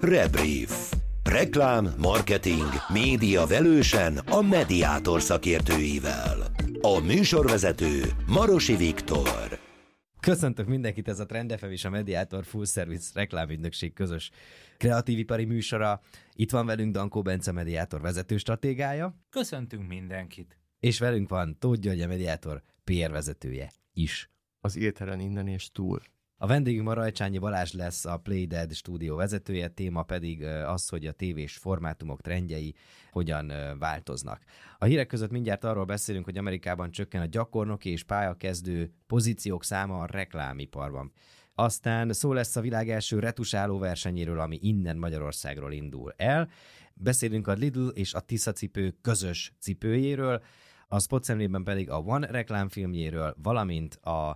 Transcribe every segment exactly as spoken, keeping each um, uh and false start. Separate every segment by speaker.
Speaker 1: Rebrief. Reklám, marketing, média velősen a Mediátor szakértőivel. A műsorvezető Marosi Viktor.
Speaker 2: Köszöntök mindenkit, ez a Trend ef em és a Mediátor Full Service reklámügynökség közös kreatívipari műsora. Itt van velünk Dankó Bence, Mediátor vezető stratégája.
Speaker 3: Köszöntünk mindenkit.
Speaker 2: És velünk van Tóth György, a Mediátor pé er vezetője is.
Speaker 4: Az éteren innen és túl.
Speaker 2: A vendégünk ma Rajcsányi Balázs lesz, a Playdead stúdió vezetője, téma pedig az, hogy a tévés formátumok trendjei hogyan változnak. A hírek között mindjárt arról beszélünk, hogy Amerikában csökken a gyakornoki és pályakezdő pozíciók száma a reklámiparban. Aztán szó lesz a világ első retusáló versenyéről, ami innen Magyarországról indul el. Beszélünk a Lidl és a Tisza cipő közös cipőjéről, a Spot szemlében pedig a One reklámfilmjéről, valamint a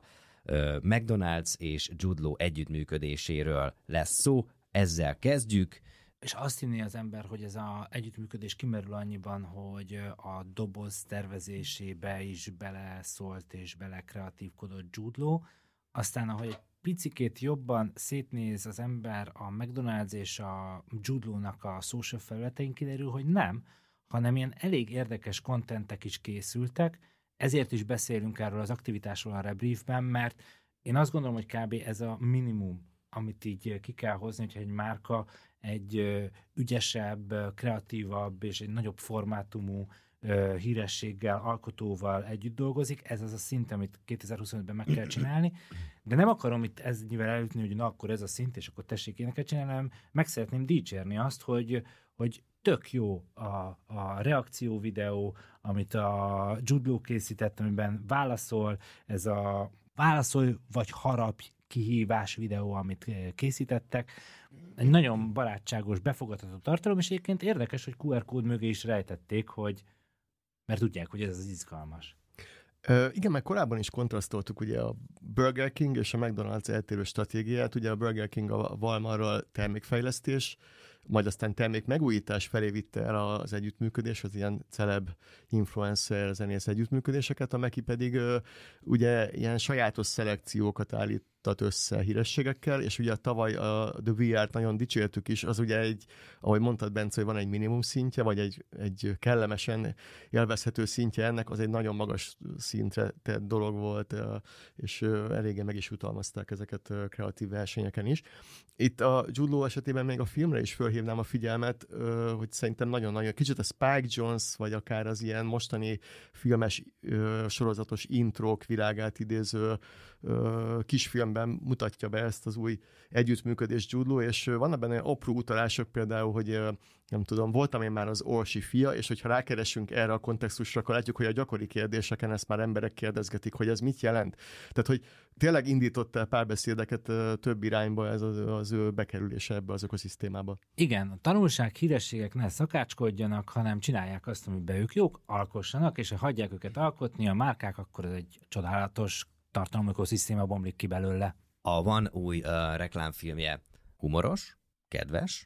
Speaker 2: McDonald's és Jude Law együttműködéséről lesz szó. Ezzel kezdjük.
Speaker 3: És azt hinné az ember, hogy ez az együttműködés kimerül annyiban, hogy a doboz tervezésébe is beleszólt és belekreatívkodott Jude Law. Aztán, ahogy egy picikét jobban szétnéz az ember a McDonald's és a Jude Law-nak a social felületein, kiderül, hogy nem, hanem ilyen elég érdekes kontentek is készültek. Ezért is beszélünk erről az aktivitásról a Rebriefben, mert én azt gondolom, hogy kb. Ez a minimum, amit így ki kell hozni, hogyha egy márka egy ügyesebb, kreatívabb és egy nagyobb formátumú hírességgel, alkotóval együtt dolgozik. Ez az a szint, amit kétezer-huszonötben meg kell csinálni. De nem akarom itt ezzel elütni, hogy na, akkor ez a szint, és akkor tessék éneket csinálni, hanem meg szeretném dicsérni azt, hogy, hogy tök jó a, a reakció videó, amit a Jude Law készített, amiben válaszol, ez a válaszolj vagy harapj kihívás videó, amit készítettek. Egy nagyon barátságos, befogadható tartalom, és egyébként érdekes, hogy kú er kód mögé is rejtették, hogy mert tudják, hogy ez az izgalmas.
Speaker 4: Uh, igen, mert korábban is kontrasztoltuk ugye a Burger King és a McDonald's eltérő stratégiát. Ugye a Burger King a Walmartról termékfejlesztés, majd aztán termék megújítás felé vitte el az együttműködés, az ilyen celeb, influencer, zenész együttműködéseket, a Meki pedig uh, ugye ilyen sajátos szelekciókat állított össze hírességekkel, és ugye tavaly a The vé er-t nagyon dicsértük is, az ugye egy, ahogy mondtad Bence, hogy van egy minimum szintje, vagy egy, egy kellemesen élvezhető szintje ennek, az egy nagyon magas szintre tett dolog volt, és eléggé meg is jutalmazták ezeket kreatív versenyeken is. Itt a Jude Law esetében még a filmre is fölhívnám a figyelmet, hogy szerintem nagyon-nagyon kicsit a Spike Jonze, vagy akár az ilyen mostani filmes sorozatos intrók világát idéző kisfilmben mutatja be ezt az új együttműködést Jude Law, és vannak benne apró utalások például, hogy nem tudom, voltam én már az Orsi fia, és hogyha rákeresünk erre a kontextusra, akkor látjuk, hogy a gyakori kérdéseken ezt már emberek kérdezgetik, hogy ez mit jelent. Tehát, hogy tényleg indított el párbeszédeket több irányba ez az, az ő bekerülése ebbe az ökoszisztémába.
Speaker 3: Igen, a tanulság, hírességek ne szakácskodjanak, hanem csinálják azt, amiben ők jók, alkossanak, és ha hagyják őket alkotni a márkák, akkor ez egy csodálatos tartalmi ökoszisztéma bomlik ki belőle.
Speaker 2: A van új uh, reklámfilmje humoros, kedves,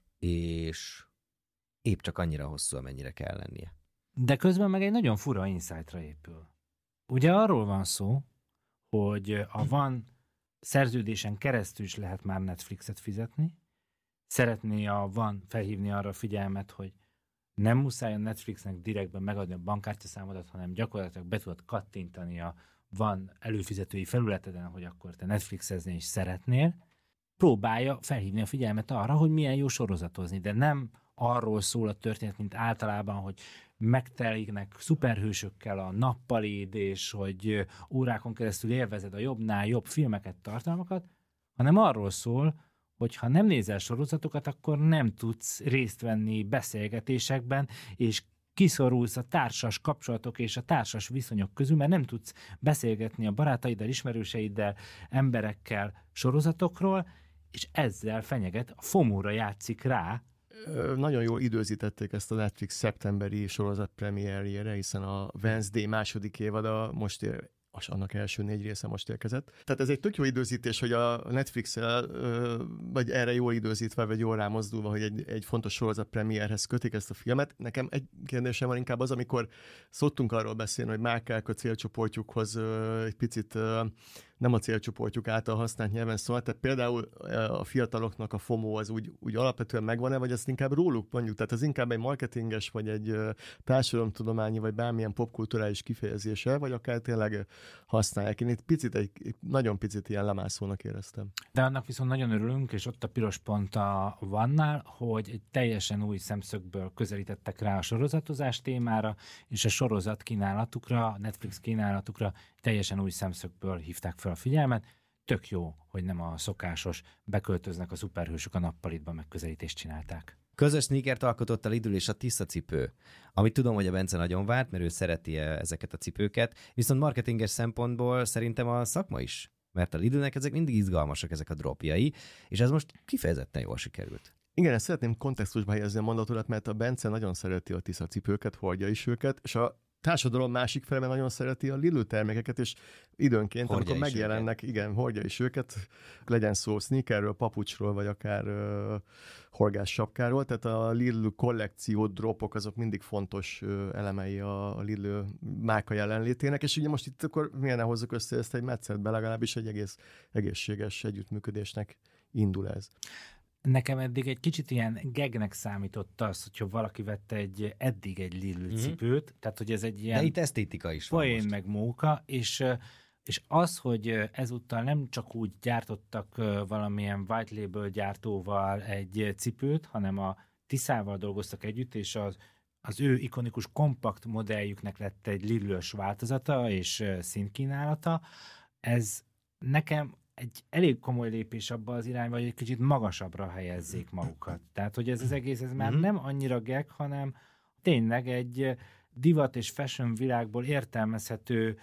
Speaker 2: és épp csak annyira hosszú, amennyire kell lennie.
Speaker 3: De közben meg egy nagyon fura insightra épül. Ugye arról van szó, hogy a van szerződésen keresztül is lehet már Netflixet fizetni. Szeretné a van felhívni arra a figyelmet, hogy nem muszáj a Netflixnek direktben megadni a bankkártyaszámodat, hanem gyakorlatilag be tudod kattintani a van előfizetői felületeden, hogy akkor te Netflixezni is szeretnél. Próbálja felhívni a figyelmet arra, hogy milyen jó sorozatozni, de nem arról szól a történet, mint általában, hogy megteliknek szuperhősökkel a nappalid, és hogy órákon keresztül élvezed a jobbnál jobb filmeket, tartalmakat, hanem arról szól, hogy ha nem nézel sorozatokat, akkor nem tudsz részt venni beszélgetésekben, és kiszorulsz a társas kapcsolatok és a társas viszonyok közül, mert nem tudsz beszélgetni a barátaiddal, ismerőseiddel, emberekkel sorozatokról, és ezzel fenyeget, a fomóra játszik rá.
Speaker 4: Nagyon jól időzítették ezt a Netflix szeptemberi sorozat premierjére, hiszen a Wednesday második évada most ér, annak első négy része most érkezett. Tehát ez egy tök jó időzítés, hogy a Netflix-el, vagy erre jól időzítve, vagy jól rámozdulva, hogy egy, egy fontos sorozat premierhez kötik ezt a filmet. Nekem egy kérdésem van inkább az, amikor szoktunk arról beszélni, hogy márkák a célcsoportjukhoz egy picit nem a célcsoportjuk által használt nyelven szól. Tehát például a fiataloknak a FOMO az úgy, úgy alapvetően megvan-e, vagy azt inkább róluk mondjuk? Tehát az inkább egy marketinges, vagy egy társadalomtudományi, vagy bármilyen popkulturális kifejezése, vagy akár tényleg használják. Én itt picit, egy, nagyon picit ilyen lemászónak éreztem.
Speaker 3: De annak viszont nagyon örülünk, és ott a piros pont a Vannál, hogy egy teljesen új szemszögből közelítettek rá a sorozatozás témára, és a sorozat kínálatukra, a Netflix kínálatukra teljesen új szemszögből hívták fel a figyelmet. Tök jó, hogy nem a szokásos beköltöznek a szuperhősök a nappalitba megközelítést csinálták.
Speaker 2: Közös sneakert alkotott a Lidl és a Tisza cipő, amit tudom, hogy a Bence nagyon várt, mert ő szereti ezeket a cipőket, viszont marketinges szempontból szerintem a szakma is, mert a Lidlnek ezek mindig izgalmasak, ezek a dropjai, és ez most kifejezetten jól sikerült.
Speaker 4: Igen, ezt szeretném kontextusba helyezni a mondatodat, mert a Bence nagyon szereti a Tisza cipőket, hordja is őket, és a társadalom másik felében nagyon szereti a Lidl termékeket, és időnként, hordja amikor megjelennek, őket. Igen, hordja is őket, legyen szó sneakerről, papucsról, vagy akár uh, horgás sapkáról, tehát a Lidl kollekció dropok azok mindig fontos uh, elemei a, a Lidl márka jelenlétének, és ugye most itt akkor milyen hozzuk össze ezt egy metszetbe, legalábbis egy egész egészséges együttműködésnek indul ez.
Speaker 3: Nekem eddig egy kicsit ilyen gegnek számított az, hogyha valaki vette egy, eddig egy Lidl mm-hmm. cipőt, tehát hogy ez egy ilyen...
Speaker 2: De itt esztétika is van
Speaker 3: poén meg móka, és, és az, hogy ezúttal nem csak úgy gyártottak valamilyen white label gyártóval egy cipőt, hanem a Tiszával dolgoztak együtt, és az, az ő ikonikus kompakt modelljüknek lett egy Lidl-ös változata és színkínálata. Ez nekem egy elég komoly lépés abba az irányba, hogy egy kicsit magasabbra helyezzék magukat. Tehát, hogy ez az egész, ez már nem annyira gag, hanem tényleg egy divat és fashion világból értelmezhető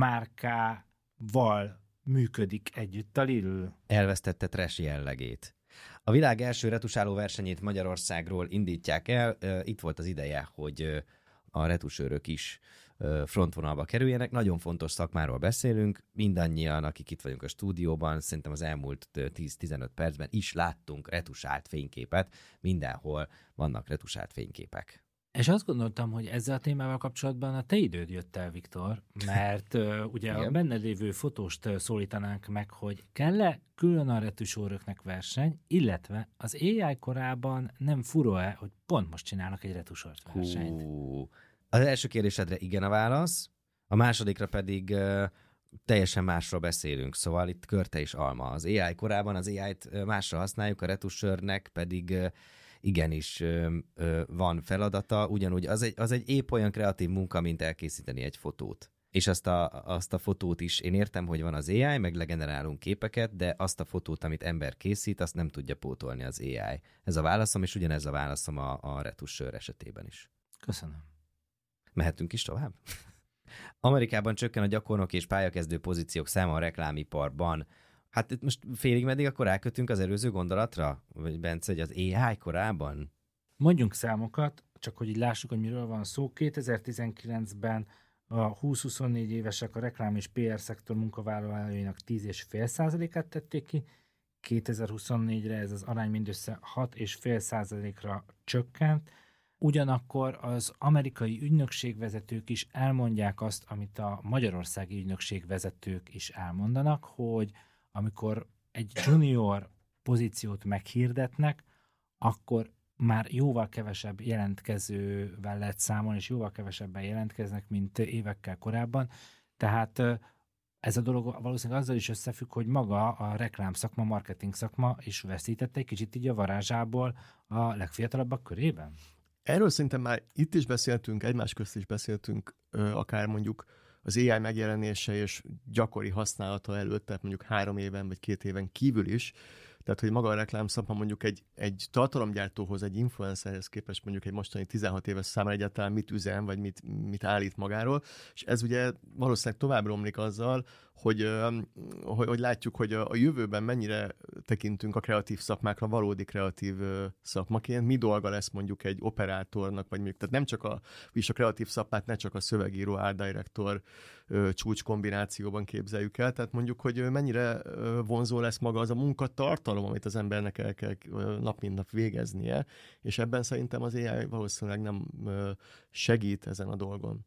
Speaker 3: márkával működik együtt a Lidl.
Speaker 2: Elvesztette trash jellegét. A világ első retusáló versenyét Magyarországról indítják el. Itt volt az ideje, hogy a retusőrök is frontvonalba kerüljenek. Nagyon fontos szakmáról beszélünk, mindannyian, akik itt vagyunk a stúdióban, szerintem az elmúlt tíz-tizenöt percben is láttunk retusált fényképet, mindenhol vannak retusált fényképek.
Speaker 3: És azt gondoltam, hogy ezzel a témával kapcsolatban a te időd jött el, Viktor, mert uh, ugye igen. A benne lévő fotóst szólítanánk meg, hogy kell-e külön a retusőröknek verseny, illetve az á i korában nem furó-e, hogy pont most csinálnak egy retusőrt versenyt?
Speaker 2: Hú. Az első kérdésedre igen a válasz, a másodikra pedig uh, teljesen másról beszélünk, szóval itt körte és alma. Az á i korában az á i-t másra használjuk, a retusőrnek pedig uh, igenis ö, ö, van feladata, ugyanúgy az egy, az egy épp olyan kreatív munka, mint elkészíteni egy fotót. És azt a, azt a fotót is, én értem, hogy van az á i, meg legenerálunk képeket, de azt a fotót, amit ember készít, azt nem tudja pótolni az á i. Ez a válaszom, és ugyanez a válaszom a, a retusőr esetében is.
Speaker 3: Köszönöm.
Speaker 2: Mehetünk is tovább? Amerikában csökken a gyakornok és pályakezdő pozíciók száma a reklámiparban. Hát itt most félig meddig akkor elkötünk az előző gondolatra? Vagy Bence, hogy az á i korában?
Speaker 3: Mondjunk számokat, csak hogy így lássuk, hogy miről van szó. kétezer-tizenkilencben a húsz-huszonnégy évesek a reklám és pé er szektor munkavállalóinak tíz egész öt százalékát tették ki, kétezer-huszonnégyre ez az arány mindössze hat egész öt százalékra csökkent. Ugyanakkor az amerikai ügynökségvezetők is elmondják azt, amit a magyarországi ügynökségvezetők is elmondanak, hogy amikor egy junior pozíciót meghirdetnek, akkor már jóval kevesebb jelentkezővel lehet számolni, és jóval kevesebben jelentkeznek, mint évekkel korábban. Tehát ez a dolog valószínűleg azzal is összefügg, hogy maga a reklám szakma, marketing szakma is veszítette egy kicsit így a varázsából a legfiatalabbak körében.
Speaker 4: Erről szerintem már itt is beszéltünk, egymás közt is beszéltünk, akár mondjuk az á i megjelenése és gyakori használata előtt, tehát mondjuk három éven vagy két éven kívül is, tehát hogy maga a reklámszakma mondjuk egy, egy tartalomgyártóhoz, egy influencerhez képest mondjuk egy mostani tizenhat éves számára egyáltalán mit üzen, vagy mit, mit állít magáról, és ez ugye valószínűleg tovább romlik azzal, hogy, hogy, hogy látjuk, hogy a, a jövőben mennyire tekintünk a kreatív szakmákra valódi kreatív szakmaként, mi dolga lesz mondjuk egy operátornak, vagy mondjuk, tehát nem csak a, és a kreatív szakmát ne csak a szövegíró, art director csúcs kombinációban képzeljük el, tehát mondjuk, hogy mennyire vonzó lesz maga az a munkatartalom, amit az embernek el kell nap mint nap végeznie, és ebben szerintem az á i valószínűleg nem segít ezen a dolgon.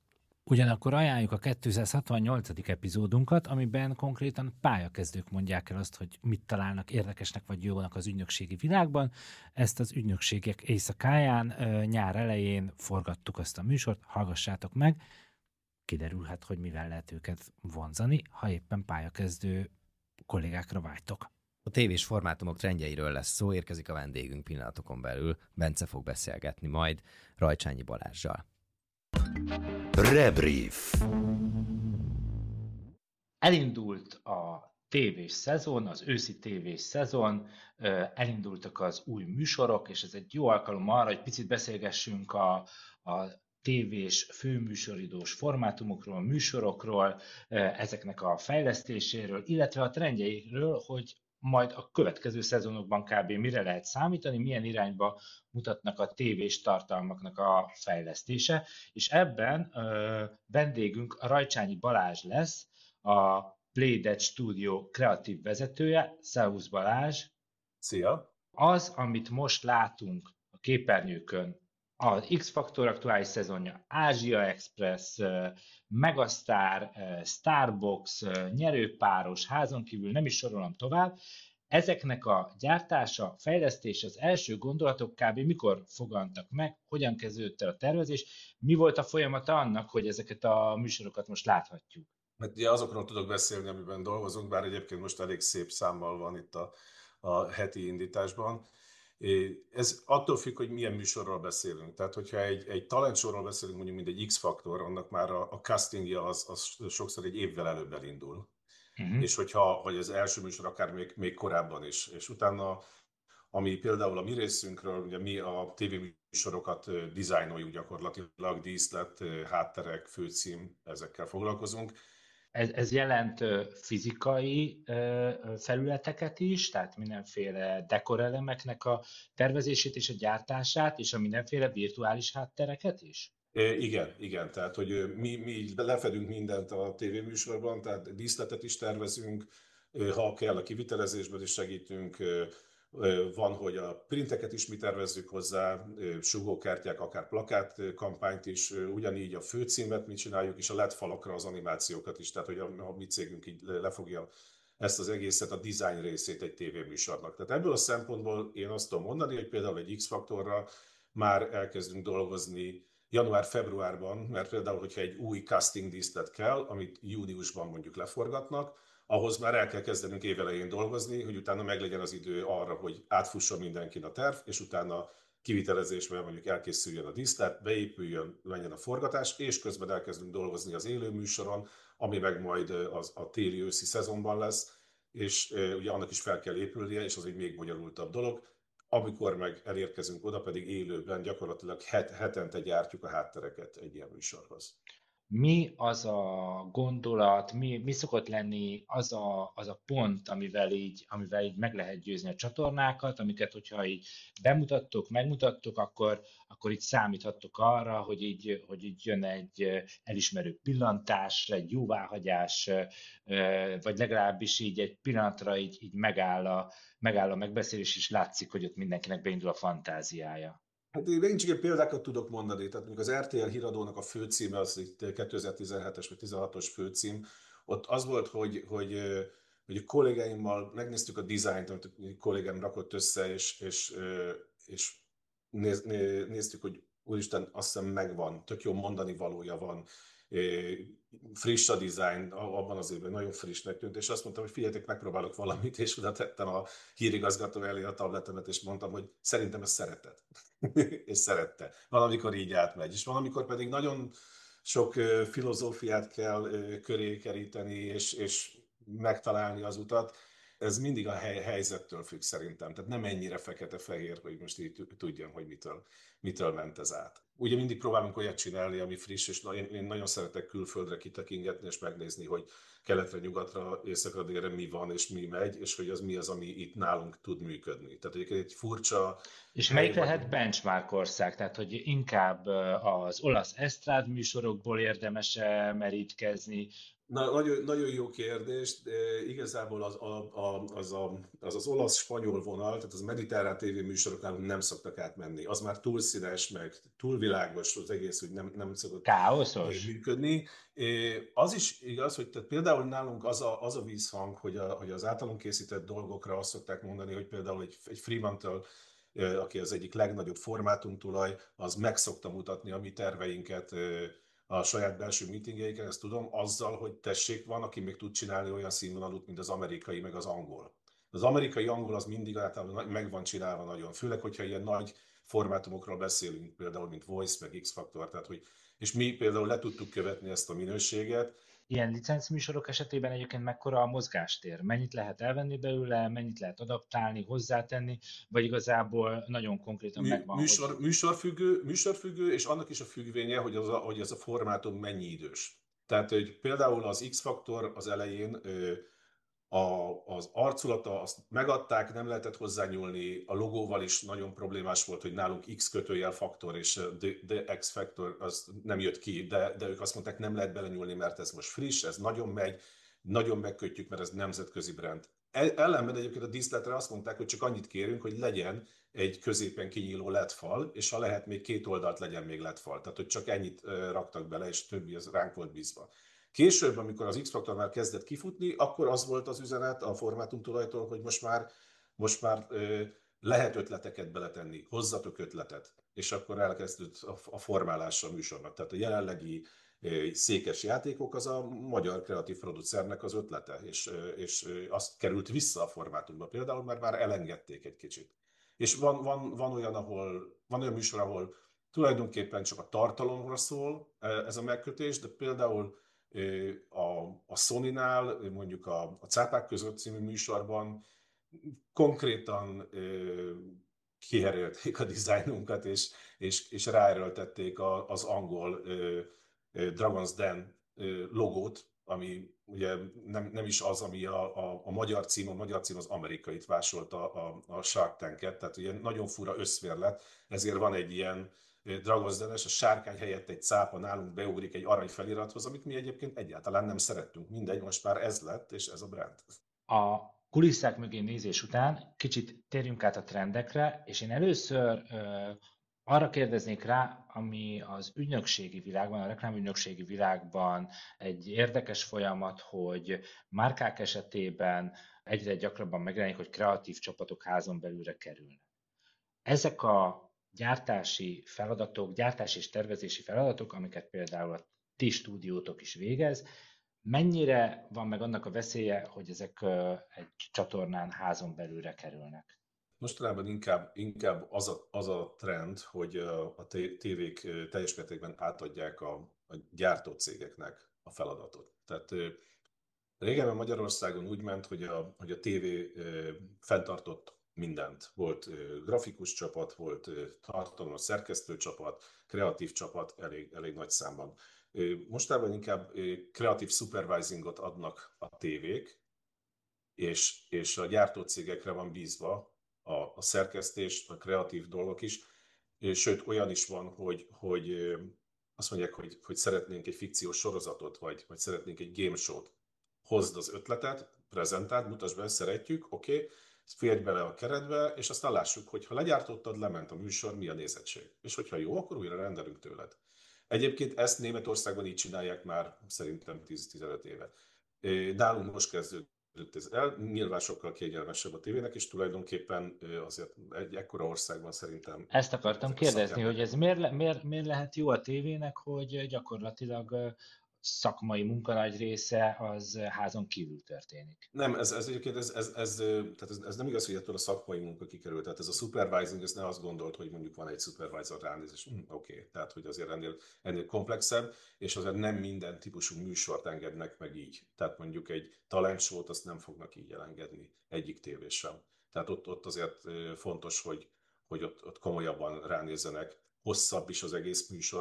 Speaker 3: Ugyanakkor ajánljuk a kétszázhatvannyolcadik epizódunkat, amiben konkrétan pályakezdők mondják el azt, hogy mit találnak érdekesnek vagy jónak az ügynökségi világban. Ezt az ügynökségek éjszakáján, nyár elején forgattuk azt a műsort, hallgassátok meg. Kiderülhet, hogy mivel lehet őket vonzani, ha éppen pályakezdő kollégákra vágytok.
Speaker 2: A tévés formátumok trendjeiről lesz szó, érkezik a vendégünk pillanatokon belül. Bence fog beszélgetni majd Rajcsányi Balázssal.
Speaker 1: Rebrief.
Speaker 3: Elindult a tévés szezon, az őszi tévés szezon, elindultak az új műsorok, és ez egy jó alkalom arra, hogy picit beszélgessünk a, a tévés főműsoridós formátumokról, műsorokról, ezeknek a fejlesztéséről, illetve a trendjeiről, hogy majd a következő szezonokban kb. Mire lehet számítani, milyen irányba mutatnak a tévés tartalmaknak a fejlesztése, és ebben ö, vendégünk a Rajcsányi Balázs lesz, a Playdead Studio kreatív vezetője. Szervusz Balázs!
Speaker 5: Szia!
Speaker 3: Az, amit most látunk a képernyőkön, az X-Factor aktuális szezonja, Ázsia Express, Megastar, Starbox, nyerőpáros, házon kívül nem is sorolom tovább, ezeknek a gyártása, fejlesztés, az első gondolatok kb. Mikor fogantak meg, hogyan kezdődött el a tervezés, mi volt a folyamata annak, hogy ezeket a műsorokat most láthatjuk?
Speaker 5: Mert ugye azokról tudok beszélni, amiben dolgozunk, bár egyébként most elég szép számmal van itt a, a heti indításban. Ez attól függ, hogy milyen műsorról beszélünk. Tehát, hogyha egy, egy talentsorról beszélünk, mondjuk mint egy X-faktor, annak már a, a castingja az, az sokszor egy évvel előbb elindul. Uh-huh. És hogyha vagy az első műsor akár még, még korábban is. És utána, ami például a mi részünkről, ugye mi a tévéműsorokat dizájnoljuk gyakorlatilag, díszlet, hátterek, főcím, ezekkel foglalkozunk.
Speaker 3: Ez, ez jelent fizikai felületeket is, tehát mindenféle dekorelemeknek a tervezését és a gyártását, és a mindenféle virtuális háttereket is?
Speaker 5: É, igen, igen, tehát hogy mi, mi lefedünk mindent a tévéműsorban, tehát díszletet is tervezünk, ha kell a kivitelezésben is segítünk, van, hogy a printeket is mi tervezzük hozzá, sugókártyák, akár plakát kampányt is, ugyanígy a főcímet mi csináljuk, és a led falakra az animációkat is, tehát hogy a, a mi cégünk így lefogja ezt az egészet, a design részét egy tévéműsornak. Tehát ebből a szempontból én azt tudom mondani, hogy például egy X-faktorra már elkezdünk dolgozni január-februárban, mert például, hogyha egy új casting díszlet kell, amit júniusban mondjuk leforgatnak, ahhoz már el kell kezdenünk évelején dolgozni, hogy utána meglegyen az idő arra, hogy átfusson mindenkin a terv, és utána kivitelezésben mondjuk elkészüljön a díszlet, beépüljön, menjen a forgatás, és közben elkezdünk dolgozni az élő műsoron, ami meg majd az, a téli-őszi szezonban lesz, és e, ugye annak is fel kell épülnie, és az egy még bonyolultabb dolog. Amikor meg elérkezünk oda, pedig élőben gyakorlatilag het, hetente gyártjuk a háttereket egy ilyen műsorhoz.
Speaker 3: Mi az a gondolat, mi, mi szokott lenni az a, az a pont, amivel így, amivel így meg lehet győzni a csatornákat, amiket, hogyha így bemutattok, megmutattok, akkor, akkor így számíthattok arra, hogy így, hogy így jön egy elismerő pillantás, egy jóváhagyás, vagy legalábbis így egy pillanatra így, így megáll, a, megáll a megbeszélés, és látszik, hogy ott mindenkinek beindul a fantáziája.
Speaker 5: Hát én megint csak egy példákat tudok mondani, tehát mondjuk az er té el híradónak a főcíme, az itt kétezer-tizenhetes vagy tizenhatos főcím, ott az volt, hogy, hogy, hogy a kollégáimmal megnéztük a dizájnt, amit a kollégám rakott össze, és, és, és néz, néztük, hogy úristen, azt hiszem megvan, tök jó mondani valója van, friss a dizájn, abban az évben nagyon frissnek tűnt, és azt mondtam, hogy figyeljetek, megpróbálok valamit, és oda tettem a hírigazgató elé a tabletemet, és mondtam, hogy szerintem ezt szereted. És szerette. Valamikor így átmegy, és valamikor pedig nagyon sok filozófiát kell köré keríteni, és, és megtalálni az utat. Ez mindig a hely, helyzettől függ szerintem. Tehát nem ennyire fekete-fehér, hogy most így tudjam, hogy mitől, mitől ment ez át. Ugye mindig próbálunk olyat csinálni, ami friss, és én, én nagyon szeretek külföldre kitekingetni, és megnézni, hogy keletre, nyugatra, északra, délre mi van és mi megy, és hogy az mi az, ami itt nálunk tud működni. Tehát egyébként egy furcsa
Speaker 3: És
Speaker 5: hely
Speaker 3: melyik
Speaker 5: vagy.
Speaker 3: lehet benchmark ország? Tehát, hogy inkább az olasz esztrád műsorokból érdemes merítkezni?
Speaker 5: Na, nagyon, nagyon jó kérdés. De igazából az, a, a, az, a, az az olasz-spanyol vonal, tehát az mediterrán tévéműsorok nálunk nem szoktak átmenni. Az már túl színes, meg túl világos az egész, hogy nem, nem szokott
Speaker 3: Káoszos?
Speaker 5: működni. Az is igaz, hogy tehát például nálunk az a, az a vízhang, hogy, a, hogy az általunk készített dolgokra azt szokták mondani, hogy például egy, egy Fremantle, aki az egyik legnagyobb formátumtulaj, az meg szokta mutatni a mi terveinket a saját belső meetingjeiken, ezt tudom, azzal, hogy tessék, van, aki még tud csinálni olyan színvonalut, mint az amerikai, meg az angol. Az amerikai angol az mindig általában meg van csinálva nagyon, főleg, hogyha ilyen nagy formátumokról beszélünk, például, mint Voice, meg X-Factor, tehát, hogy, és mi például le tudtuk követni ezt a minőséget.
Speaker 3: Ilyen licencműsorok esetében egyébként mekkora a mozgástér? Mennyit lehet elvenni belőle, mennyit lehet adaptálni, hozzátenni, vagy igazából nagyon konkrétan
Speaker 5: Mű,
Speaker 3: megvan,
Speaker 5: műsor,
Speaker 3: hogy...
Speaker 5: Műsorfüggő, műsorfüggő, és annak is a függvénye, hogy, az a, hogy ez a formátum mennyi idős. Tehát, hogy például az X-Factor az elején A, az arculata, azt megadták, nem lehetett hozzányúlni, a logóval is nagyon problémás volt, hogy nálunk X kötőjel faktor, és the, the X Factor az nem jött ki, de, de ők azt mondták, nem lehet belenyúlni, mert ez most friss, ez nagyon megy, nagyon megkötjük, mert ez nemzetközi brand. Ellenben egyébként a díszletre azt mondták, hogy csak annyit kérünk, hogy legyen egy középen kinyíló led fal, és ha lehet, még két oldalt legyen még led fal. Tehát, hogy csak ennyit raktak bele, és többi az ránk volt bízva. Később, amikor az X-Factor már kezdett kifutni, akkor az volt az üzenet a formátumtulajtól, hogy most már, most már ö, lehet ötleteket beletenni, hozzatok ötletet. És akkor elkezdődött a, a formálása a műsornak. Tehát a jelenlegi ö, székes játékok az a magyar kreatív producernek az ötlete, és, ö, és ö, azt került vissza a formátumba például, mert már elengedték egy kicsit. És van, van, van, olyan, ahol, van olyan műsor, ahol tulajdonképpen csak a tartalomra szól ez a megkötés, de például a, a Sony-nál, mondjuk a, a Cápák között című műsorban konkrétan kiherélték a dizájnunkat, és, és, és ráerőltették a, az angol Dragon's Den logót, ami ugye nem, nem is az, ami a, a, a magyar cím, a magyar cím az amerikait vásolta a, a Shark Tanket, tehát ugye nagyon fura összvér lett, ezért van egy ilyen Dragon's Den-es, a sárkány helyett egy cápa nálunk beugrik egy arany felirathoz, amit mi egyébként egyáltalán nem szerettünk. Mindegy, most már ez lett, és ez a brand.
Speaker 3: A kulisszák mögé nézés után kicsit térjünk át a trendekre, és én először ö, arra kérdeznék rá, ami az ügynökségi világban, a reklámügynökségi világban egy érdekes folyamat, hogy márkák esetében egyre gyakrabban megjelenik, hogy kreatív csapatok házon belülre kerülnek. Ezek a gyártási feladatok, gyártási és tervezési feladatok, amiket például a ti stúdiótok is végez, mennyire van meg annak a veszélye, hogy ezek egy csatornán házon belülre kerülnek?
Speaker 5: Mostanában inkább, inkább az, a, az a trend, hogy a tévék teljes mértékben átadják a, a gyártó cégeknek a feladatot. Tehát régebben Magyarországon úgy ment, hogy a, hogy a tévé fenntartott mindent. Volt grafikus csapat, volt tartalom, szerkesztő csapat, kreatív csapat elég, elég nagy számban. Mostában inkább kreatív supervisingot adnak a tévék, és, és a gyártócégekre van bízva a, a szerkesztés, a kreatív dolgok is. Sőt, olyan is van, hogy, hogy azt mondják, hogy, hogy szeretnénk egy fikciós sorozatot, vagy, vagy szeretnénk egy game show-t. Hozd az ötletet, prezentáld, mutasd be, szeretjük, oké, okay, férj bele a keretbe, és aztán lássuk, hogy ha legyártottad, lement a műsor, mi a nézettség. És hogyha jó, akkor újra rendelünk tőled. Egyébként ezt Németországban így csinálják már szerintem tíz-tizenöt éve. Nálunk most kezdődött ez el, nyilván sokkal kényelmesebb a tévének, és tulajdonképpen azért egy ekkora országban szerintem...
Speaker 3: Ezt akartam kérdezni, hogy ez miért, le, miért, miért lehet jó a tévének, hogy gyakorlatilag szakmai munka nagy része az házon kívül történik.
Speaker 5: Nem, ez, ez egyébként ez, ez, ez, tehát ez, ez nem igaz, hogy ettől a szakmai munka kikerül. Tehát ez a supervising, ez ne azt gondolt, hogy mondjuk van egy supervisor ránéz, és mm, oké, okay. Tehát hogy azért ennél, ennél komplexebb, és azért nem minden típusú műsort engednek meg így. Tehát mondjuk egy talent show-t azt nem fognak így elengedni egyik tévés sem. Tehát ott, ott azért fontos, hogy, hogy ott, ott komolyabban ránézzenek, hosszabb is az egész műsor,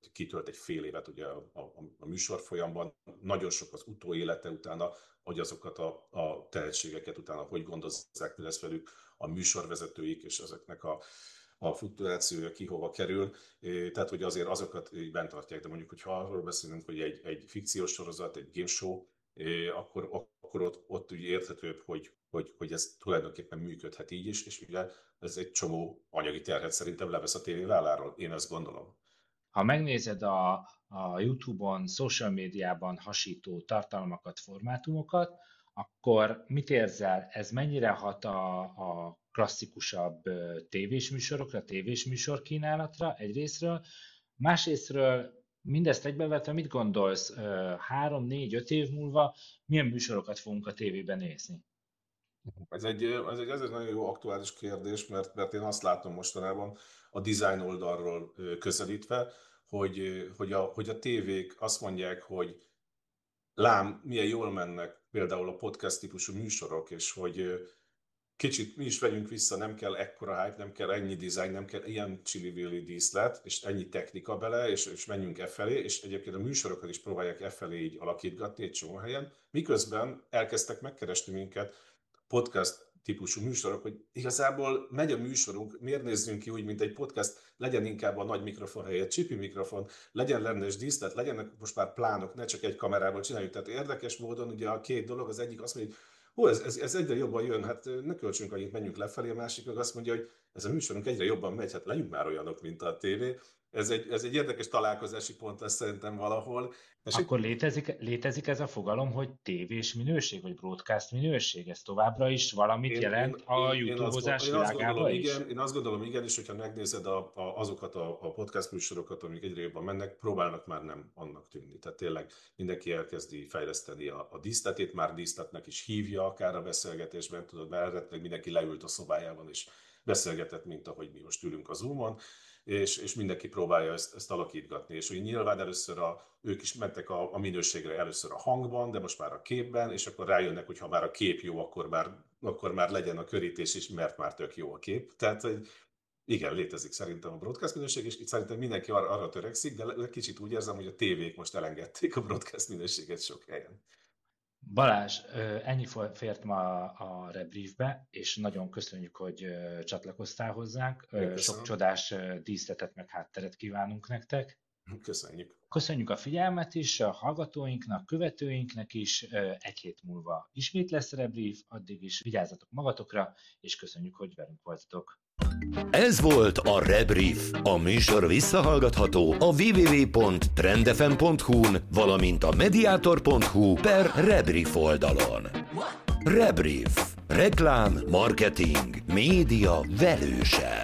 Speaker 5: kitölt egy fél évet ugye a, a, a műsorfolyamban, nagyon sok az utóélete utána, hogy azokat a, a tehetségeket utána hogy gondozzák, mi lesz velük a műsorvezetőik, és ezeknek a, a fluktuációja ki hova kerül. Tehát, hogy azért azokat így bent tartják, de mondjuk, hogyha arról beszélünk, hogy egy, egy fikciós sorozat, egy game show, akkor, akkor ott, ott úgy érthetőbb, hogy, hogy, hogy ez tulajdonképpen működhet így is, és ugye ez egy csomó anyagi terhet szerintem levesz a tévé válláról, én ezt gondolom.
Speaker 3: Ha megnézed a, a YouTube-on, social médiában hasító tartalmakat, formátumokat, akkor mit érzel? Ez mennyire hat a, a klasszikusabb tévés műsorokra, tévés műsorkínálatra egyrészről, másrészről mindezt egybevetve mit gondolsz, három, négy, öt év múlva milyen műsorokat fogunk a tévében nézni?
Speaker 5: Ez egy, ez egy, ez egy nagyon jó aktuális kérdés, mert, mert én azt látom mostanában a design oldalról közelítve, hogy, hogy, a, hogy a tévék azt mondják, hogy lám, milyen jól mennek például a podcast típusú műsorok, és hogy kicsit mi is vegyünk vissza, nem kell ekkora hype, nem kell ennyi design, nem kell ilyen csili-villi díszlet, és ennyi technika bele, és, és menjünk e felé, és egyébként a műsorokat is próbálják e felé így alakítgatni egy csomó helyen, miközben elkezdtek megkeresni minket podcast típusú műsorok, hogy igazából megy a műsorunk, miért nézzünk ki úgy, mint egy podcast, legyen inkább a nagy mikrofon helyett csipi mikrofon, legyen rendes díszlet, legyenek most már plánok, ne csak egy kamerával csináljuk. Tehát érdekes módon ugye a két dolog, az egyik azt mondja, hogy hú, ez, ez, ez egyre jobban jön, hát ne költsünk annyit, menjünk lefelé, a másik meg azt mondja, hogy ez a műsorunk egyre jobban megy, hát legyünk már olyanok, mint a tévé. Ez egy, ez egy érdekes találkozási pont lesz szerintem valahol.
Speaker 3: És akkor létezik, létezik ez a fogalom, hogy tévés minőség, vagy broadcast minőség? Ez továbbra is valamit én, jelent én, a YouTube-ozás világában is?
Speaker 5: Igen, én azt gondolom, igen, és hogyha megnézed a, a, azokat a, a podcast műsorokat, amik egyre jobban mennek, próbálnak már nem annak tűnni. Tehát tényleg mindenki elkezdi fejleszteni a, a díszletét, már díszletnek is hívja akár a beszélgetésben, tudod, mert mindenki leült a szobájában, és beszélgetett, mint ahogy mi most ülünk a Zoomon, és, és mindenki próbálja ezt, ezt alakítgatni. És ugye nyilván először a, ők is mentek a, a minőségre először a hangban, de most már a képben, és akkor rájönnek, hogy ha már a kép jó, akkor már, akkor már legyen a körítés is, mert már tök jó a kép. Tehát igen, létezik szerintem a broadcast minőség, és itt szerintem mindenki arra, arra törekszik, de kicsit úgy érzem, hogy a tévék most elengedték a broadcast minőséget sok helyen.
Speaker 3: Balázs, ennyi fért ma a Rebriefbe, és nagyon köszönjük, hogy csatlakoztál hozzánk. Sok csodás díszletet meg hátteret kívánunk nektek.
Speaker 5: Köszönjük.
Speaker 3: Köszönjük a figyelmet is, a hallgatóinknak, követőinknek is. Egy hét múlva ismét lesz Rebrief, addig is vigyázzatok magatokra, és köszönjük, hogy velünk voltatok.
Speaker 1: Ez volt a Rebrief. A műsor visszahallgatható a double-u double-u double-u pont trendfm pont hu-n, valamint a mediator pont hu per Rebrief oldalon. Rebrief. Reklám, marketing, média velősen.